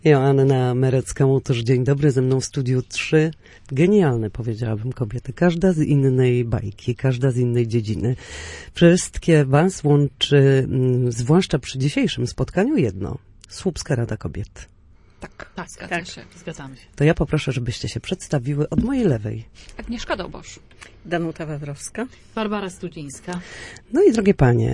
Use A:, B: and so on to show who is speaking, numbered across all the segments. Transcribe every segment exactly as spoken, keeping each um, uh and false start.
A: Joanna Merecka-Łotosz, dzień dobry, ze mną w studiu trzy genialne, powiedziałabym, kobiety. Każda z innej bajki, każda z innej dziedziny. Wszystkie was łączy, zwłaszcza przy dzisiejszym spotkaniu, jedno. Słupska Rada Kobiet.
B: Tak, tak, zgadza tak. się, zgadzamy się.
A: To ja poproszę, żebyście się przedstawiły od mojej lewej.
B: Agnieszka Dobosz.
C: Danuta Wawrowska.
B: Barbara Studzińska.
A: No i drogie panie,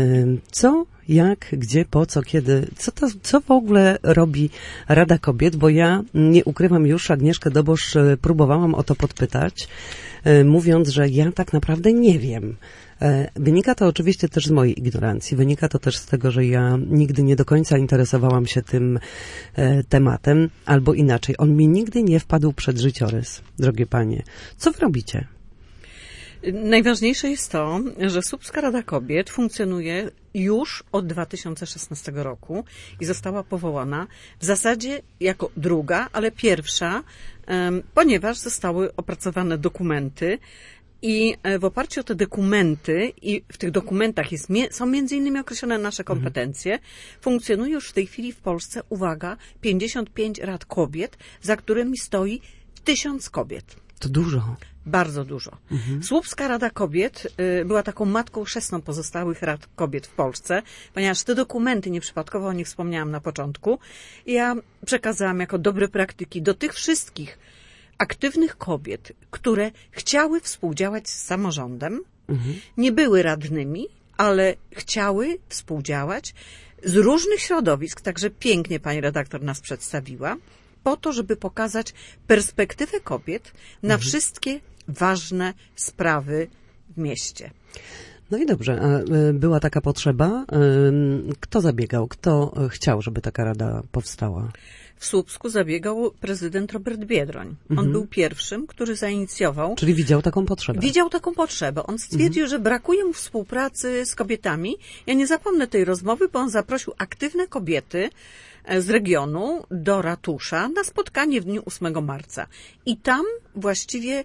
A: co, jak, gdzie, po co, kiedy, co, to, co w ogóle robi Rada Kobiet? Bo ja nie ukrywam już, Agnieszkę Dobosz próbowałam o to podpytać, mówiąc, że ja tak naprawdę nie wiem. Wynika to oczywiście też z mojej ignorancji, wynika to też z tego, że ja nigdy nie do końca interesowałam się tym e, tematem, albo inaczej, on mi nigdy nie wpadł przed życiorys, drogie panie. Co wy robicie?
C: Najważniejsze jest to, że Słupska Rada Kobiet funkcjonuje już od dwa tysiące szesnastego roku i została powołana w zasadzie jako druga, ale pierwsza, um, ponieważ zostały opracowane dokumenty. I w oparciu o te dokumenty, i w tych dokumentach jest, są między innymi określone nasze kompetencje, mhm. funkcjonuje już w tej chwili w Polsce, uwaga, pięćdziesiąt pięć rad kobiet, za którymi stoi tysiąc kobiet.
A: To dużo.
C: Bardzo dużo. Mhm. Słupska Rada Kobiet y, była taką matką chrzestną pozostałych rad kobiet w Polsce, ponieważ te dokumenty, nieprzypadkowo o nich wspomniałam na początku, ja przekazałam jako dobre praktyki do tych wszystkich aktywnych kobiet, które chciały współdziałać z samorządem, mhm. nie były radnymi, ale chciały współdziałać z różnych środowisk, także pięknie pani redaktor nas przedstawiła, po to, żeby pokazać perspektywę kobiet na mhm. wszystkie ważne sprawy w mieście.
A: No i dobrze, a była taka potrzeba. Kto zabiegał, kto chciał, żeby taka rada powstała?
C: W Słupsku zabiegał prezydent Robert Biedroń. On mhm. był pierwszym, który zainicjował.
A: Czyli widział taką potrzebę.
C: Widział taką potrzebę. On stwierdził, mhm. że brakuje mu współpracy z kobietami. Ja nie zapomnę tej rozmowy, bo on zaprosił aktywne kobiety z regionu do ratusza na spotkanie w dniu ósmego marca. I tam właściwie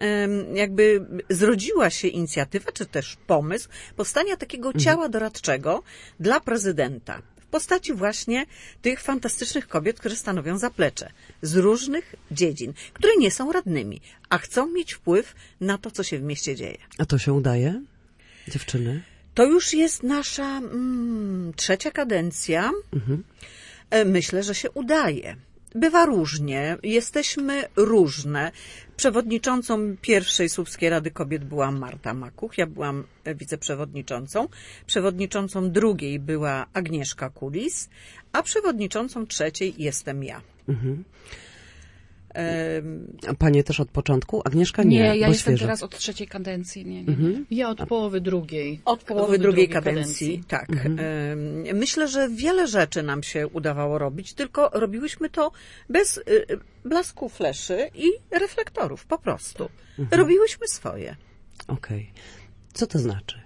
C: jakby zrodziła się inicjatywa, czy też pomysł powstania takiego mhm. ciała doradczego dla prezydenta. W postaci właśnie tych fantastycznych kobiet, które stanowią zaplecze z różnych dziedzin, które nie są radnymi, a chcą mieć wpływ na to, co się w mieście dzieje.
A: A to się udaje, dziewczyny?
C: To już jest nasza mm, trzecia kadencja. Mhm. Myślę, że się udaje. Bywa różnie, jesteśmy różne. Przewodniczącą pierwszej Słupskiej Rady Kobiet była Marta Makuch, ja byłam wiceprzewodniczącą. Przewodniczącą drugiej była Agnieszka Kulis, a przewodniczącą trzeciej jestem ja. Mhm.
A: A panie też od początku? Agnieszka nie,
B: Nie, ja jestem
A: świeżo.
B: teraz od trzeciej kadencji. Nie, nie, nie.
C: Mhm.
B: Ja od połowy drugiej.
C: Od połowy drugiej kadencji, kadencji. tak. Mhm. Myślę, że wiele rzeczy nam się udawało robić, tylko robiłyśmy to bez blasku fleszy i reflektorów, po prostu. Mhm. Robiłyśmy swoje.
A: Okej. Okay. Co to znaczy?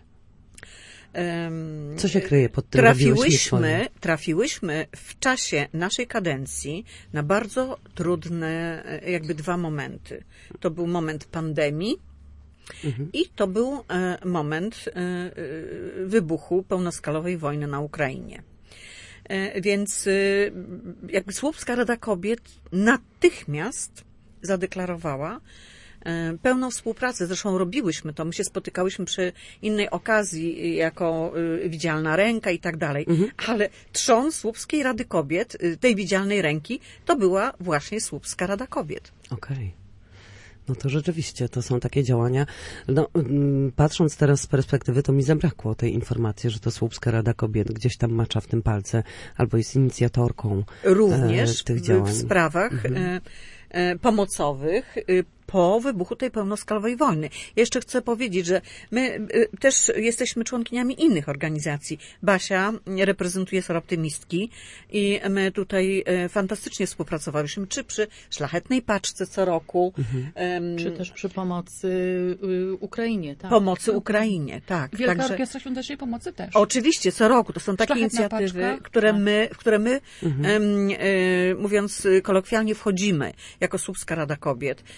A: Co się kryje pod tym?
C: Trafiłyśmy, trafiłyśmy w czasie naszej kadencji na bardzo trudne jakby dwa momenty. To był moment pandemii mhm. i to był moment wybuchu pełnoskalowej wojny na Ukrainie. Więc jakby Słupska Rada Kobiet natychmiast zadeklarowała pełną współpracę. Zresztą robiłyśmy to. My się spotykałyśmy przy innej okazji jako widzialna ręka i tak dalej. Mhm. Ale trzon Słupskiej Rady Kobiet, tej widzialnej ręki, to była właśnie Słupska Rada Kobiet.
A: Okej. Okay. No to rzeczywiście, to są takie działania. No, patrząc teraz z perspektywy, to mi zabrakło tej informacji, że to Słupska Rada Kobiet gdzieś tam macza w tym palce, albo jest inicjatorką
C: również
A: e, tych działań.
C: W sprawach mhm. e, e, pomocowych e, po wybuchu tej pełnoskalowej wojny. Jeszcze chcę powiedzieć, że my też jesteśmy członkiniami innych organizacji. Basia reprezentuje Soroptymistki i my tutaj fantastycznie współpracowałyśmy, czy przy Szlachetnej Paczce co roku.
B: Mhm. Czy też przy pomocy Ukrainie. Tak.
C: Pomocy Ukrainie, tak.
B: Wielka
C: Także,
B: Orkiestra Świątecznej Pomocy też.
C: Oczywiście, co roku. To są takie
B: Szlachetna
C: inicjatywy,
B: Paczka.
C: które
B: tak.
C: my, w które my
A: mhm.
C: em, e, mówiąc kolokwialnie, wchodzimy jako Słupska Rada Kobiet. Mamy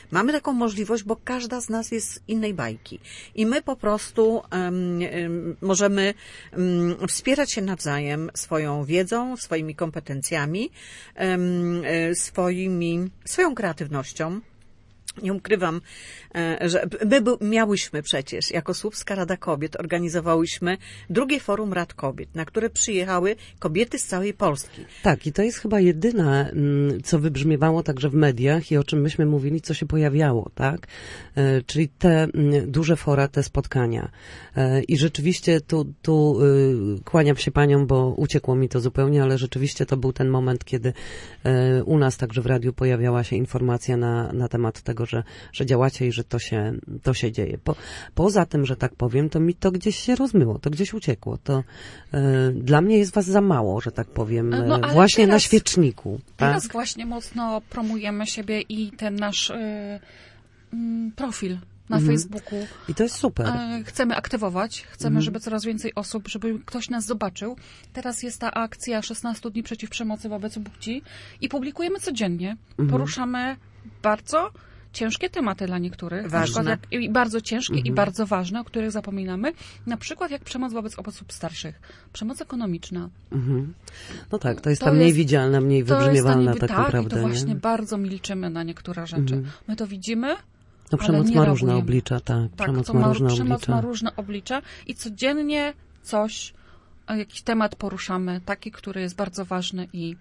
C: taką możliwość, bo każda z nas jest z innej bajki. I my po prostu um, um, możemy um, wspierać się nawzajem swoją wiedzą, swoimi kompetencjami, um, swoimi, swoją kreatywnością. Nie ukrywam, że my miałyśmy przecież, jako Słupska Rada Kobiet, organizowałyśmy drugie Forum Rad Kobiet, na które przyjechały kobiety z całej Polski.
A: Tak, i to jest chyba jedyne, co wybrzmiewało także w mediach i o czym myśmy mówili, co się pojawiało, tak? Czyli te duże fora, te spotkania. I rzeczywiście tu, tu kłaniam się paniom, bo uciekło mi to zupełnie, ale rzeczywiście to był ten moment, kiedy u nas także w radiu pojawiała się informacja na, na temat tego, Że, że działacie i że to się, to się dzieje. Po, poza tym, że tak powiem, to mi to gdzieś się rozmyło, to gdzieś uciekło. To y, dla mnie jest was za mało, że tak powiem, no, właśnie teraz, na świeczniku.
D: Teraz
A: tak?
D: właśnie mocno promujemy siebie i ten nasz y, y, profil na
A: mhm.
D: Facebooku.
A: I to jest super.
D: Y, chcemy aktywować, chcemy,
A: mhm.
D: żeby coraz więcej osób, żeby ktoś nas zobaczył. Teraz jest ta akcja szesnaście dni przeciw przemocy wobec płci i publikujemy codziennie. Mhm. Poruszamy bardzo ciężkie tematy dla niektórych,
C: ważne.
D: Na przykład jak, i bardzo ciężkie
A: mhm.
D: i bardzo ważne, o których zapominamy, na przykład jak przemoc wobec osób starszych, przemoc ekonomiczna.
A: Mhm. No tak, to jest
D: to
A: ta mniej
D: jest,
A: widzialna, mniej wybrzmiewalna
D: to
A: tak,
D: tak
A: naprawdę.
D: i to
A: nie?
D: właśnie bardzo milczymy na niektóre rzeczy.
A: Mhm.
D: My to widzimy,
A: no, przemoc
D: ale nie
A: ma różne
D: reagujemy.
A: oblicza, tak.
D: Tak,
A: przemoc
D: to
A: ma,
D: ma,
A: różne
D: przemoc
A: oblicza.
D: ma różne oblicza i codziennie coś, jakiś temat poruszamy, taki, który jest bardzo ważny i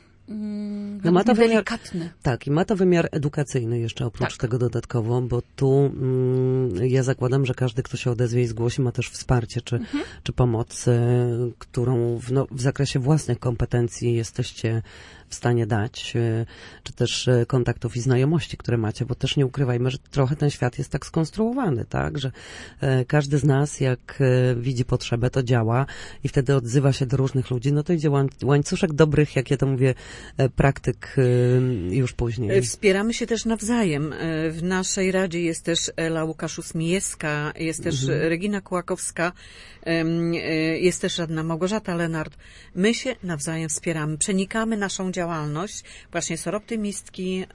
D: Mm,
A: no ma to wymiar,
D: delikatny.
A: tak, i ma to wymiar edukacyjny jeszcze oprócz tak. tego dodatkowo, bo tu mm, ja zakładam, że każdy, kto się odezwie i zgłosi, ma też wsparcie czy, mhm. czy pomoc, y, którą w, no, w zakresie własnych kompetencji jesteście w stanie dać, y, czy też y, kontaktów i znajomości, które macie, bo też nie ukrywajmy, że trochę ten świat jest tak skonstruowany, tak, że y, każdy z nas, jak y, widzi potrzebę, to działa i wtedy odzywa się do różnych ludzi, no to idzie łań, łańcuszek dobrych, jak ja to mówię, praktyk już później.
C: Wspieramy się też nawzajem. W naszej Radzie jest też Ela Łukaszus-Miejewska, jest też mhm. Regina Kułakowska, jest też radna Małgorzata Lenart. My się nawzajem wspieramy. Przenikamy naszą działalność. Właśnie Soroptymistki,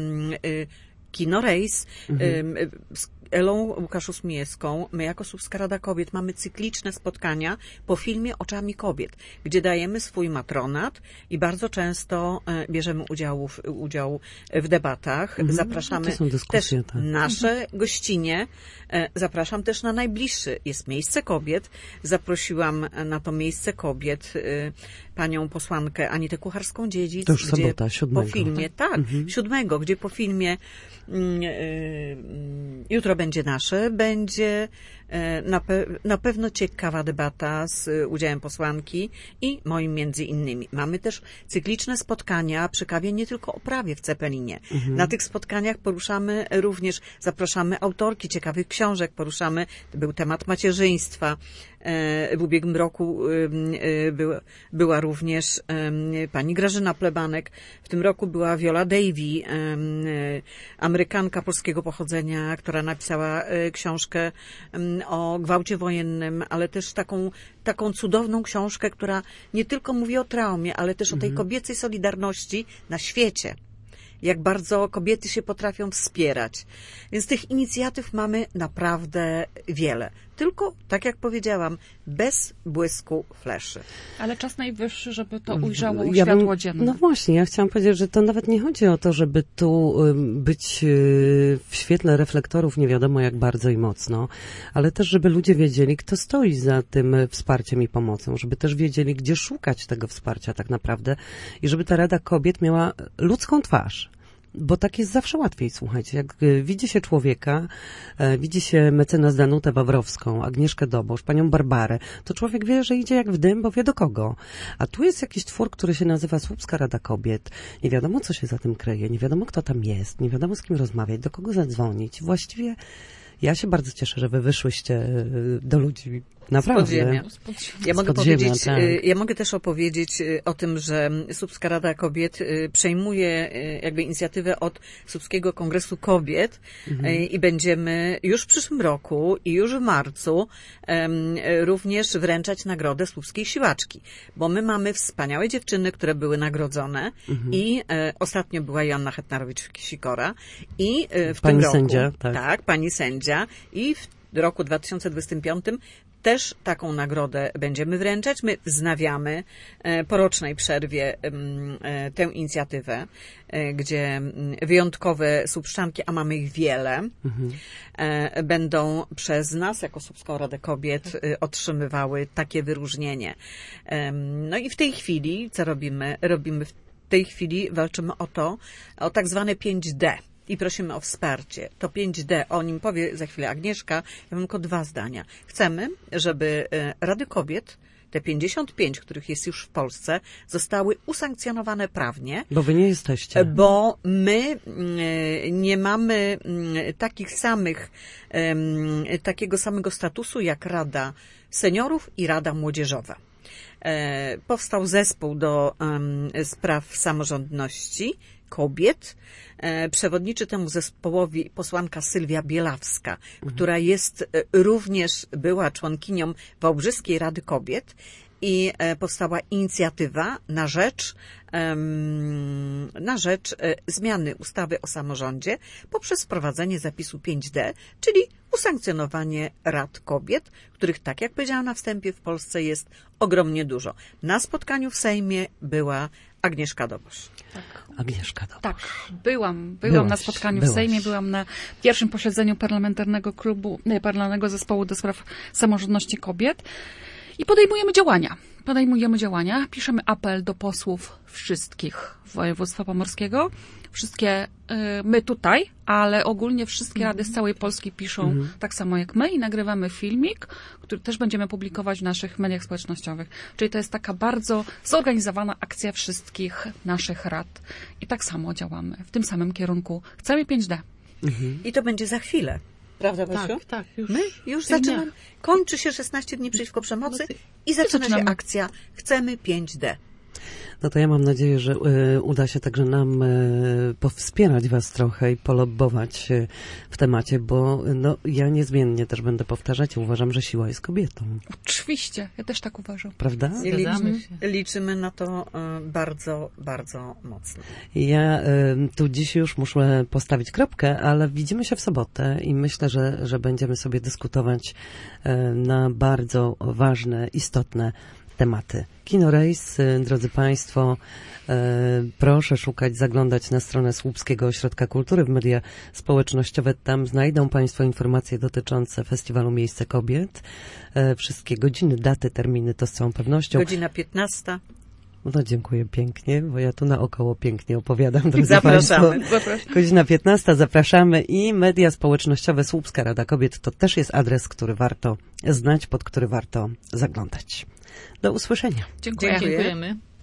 C: Kino Rejs, mhm. z Elą Łukaszus-Miejewską, my jako Słupska Rada Kobiet mamy cykliczne spotkania po filmie Oczami Kobiet, gdzie dajemy swój matronat i bardzo często bierzemy udział w, udział w debatach. Mhm. Zapraszamy no też tak. nasze mhm. gościnie. Zapraszam też na najbliższy. Jest Miejsce Kobiet. Zaprosiłam na to Miejsce Kobiet panią posłankę Anitę Kucharską-Dziedzic.
A: To już sobota, siódmego.
C: Po filmie, tak, mhm. siódmego, gdzie po filmie mm, y, jutro będzie nasze, będzie na, pe na pewno ciekawa debata z udziałem posłanki i moim między innymi. Mamy też cykliczne spotkania przy kawie nie tylko o prawie w Cepelinie. Mhm. Na tych spotkaniach poruszamy również, zapraszamy autorki ciekawych książek, poruszamy, był temat macierzyństwa. W ubiegłym roku była, była również pani Grażyna Plebanek. W tym roku była Viola Davey, Amerykanka polskiego pochodzenia, która napisała książkę o gwałcie wojennym, ale też taką, taką cudowną książkę, która nie tylko mówi o traumie, ale też mhm. o tej kobiecej solidarności na świecie. Jak bardzo kobiety się potrafią wspierać. Więc tych inicjatyw mamy naprawdę wiele. Tylko, tak jak powiedziałam, bez błysku fleszy.
D: Ale czas najwyższy, żeby to ujrzało
A: ja
D: światło
A: bym,
D: dzienne.
A: No właśnie, ja chciałam powiedzieć, że to nawet nie chodzi o to, żeby tu być w świetle reflektorów nie wiadomo jak bardzo i mocno, ale też, żeby ludzie wiedzieli, kto stoi za tym wsparciem i pomocą, żeby też wiedzieli, gdzie szukać tego wsparcia tak naprawdę i żeby ta Rada Kobiet miała ludzką twarz. Bo tak jest zawsze łatwiej, słuchajcie. Jak widzi się człowieka, e, widzi się mecenas Danutę Wawrowską, Agnieszkę Dobosz, panią Barbarę, to człowiek wie, że idzie jak w dym, bo wie do kogo. A tu jest jakiś twór, który się nazywa Słupska Rada Kobiet. Nie wiadomo, co się za tym kryje, nie wiadomo, kto tam jest, nie wiadomo, z kim rozmawiać, do kogo zadzwonić. Właściwie ja się bardzo cieszę, że wy wyszłyście do ludzi naprawdę.
C: Z podziemia. Ja mogę,
A: podziemia,
C: powiedzieć,
A: tak.
C: ja mogę też opowiedzieć o tym, że Słupska Rada Kobiet przejmuje jakby inicjatywę od Słupskiego Kongresu Kobiet mhm. i będziemy już w przyszłym roku i już w marcu również wręczać nagrodę Słupskiej Siłaczki, bo my mamy wspaniałe dziewczyny, które były nagrodzone mhm. i ostatnio była Joanna Chetnarowicz-Sikora i w
A: pani
C: tym roku,
A: sędzia, tak.
C: tak, pani sędzia i w roku dwa tysiące dwudziestym piątym też taką nagrodę będziemy wręczać. My wznawiamy po rocznej przerwie tę inicjatywę, gdzie wyjątkowe słupszczanki, a mamy ich wiele, mhm. będą przez nas, jako Słupską Radę Kobiet, otrzymywały takie wyróżnienie. No i w tej chwili, co robimy? Robimy w tej chwili, walczymy o to, o tak zwane pięć D. I prosimy o wsparcie. To pięć D, o nim powie za chwilę Agnieszka. Ja mam tylko dwa zdania. Chcemy, żeby Rady Kobiet, te pięćdziesiąt pięć, których jest już w Polsce, zostały usankcjonowane prawnie.
A: Bo wy nie jesteście.
C: Bo my nie mamy takich samych, takiego samego statusu jak Rada Seniorów i Rada Młodzieżowa. Powstał zespół do spraw samorządności kobiet. Przewodniczy temu zespołowi posłanka Sylwia Bielawska, mhm. która jest również, była członkinią Wałbrzyskiej Rady Kobiet i powstała inicjatywa na rzecz, na rzecz zmiany ustawy o samorządzie poprzez wprowadzenie zapisu pięć D, czyli usankcjonowanie rad kobiet, których, tak jak powiedziałam na wstępie, w Polsce jest ogromnie dużo. Na spotkaniu w Sejmie była Agnieszka Dobosz.
D: Tak.
A: Agnieszka Dobosz.
D: Tak, byłam. Byłam byłaś, na spotkaniu byłaś. w Sejmie, byłam na pierwszym posiedzeniu parlamentarnego klubu, nie, parlamentarnego zespołu do spraw samorządności kobiet i podejmujemy działania. Podejmujemy działania, piszemy apel do posłów wszystkich województwa pomorskiego. Wszystkie, y, my tutaj, ale ogólnie wszystkie rady z całej Polski piszą mhm. tak samo jak my i nagrywamy filmik, który też będziemy publikować w naszych mediach społecznościowych. Czyli to jest taka bardzo zorganizowana akcja wszystkich naszych rad. I tak samo działamy w tym samym kierunku. Chcemy pięć D.
C: Mhm. I to będzie za chwilę. Prawda, Basiu?
B: Tak, tak. Już
C: my już zaczynamy. Kończy się szesnaście dni przeciwko przemocy i zaczyna się akcja Chcemy pięć D.
A: No to ja mam nadzieję, że y, uda się także nam y, powspierać was trochę i polobbować y, w temacie, bo no, ja niezmiennie też będę powtarzać i uważam, że siła jest kobietą.
D: Oczywiście, ja też tak uważam.
A: Prawda?
C: Liczymy, liczymy na to y, bardzo, bardzo mocno.
A: Ja y, tu dziś już muszę postawić kropkę, ale widzimy się w sobotę i myślę, że, że będziemy sobie dyskutować y, na bardzo ważne, istotne tematy. Kino Rejs, drodzy Państwo, e, proszę szukać, zaglądać na stronę Słupskiego Ośrodka Kultury w media społecznościowe. Tam znajdą Państwo informacje dotyczące Festiwalu Miejsce Kobiet. E, wszystkie godziny, daty, terminy to z całą pewnością.
C: Godzina piętnasta.
A: No dziękuję pięknie, bo ja tu naokoło pięknie opowiadam, drodzy
C: Zapraszamy.
A: Państwo. Godzina piętnasta, zapraszamy i media społecznościowe Słupska Rada Kobiet to też jest adres, który warto znać, pod który warto zaglądać. Do usłyszenia.
D: Dziękuję.
B: Dziękujemy.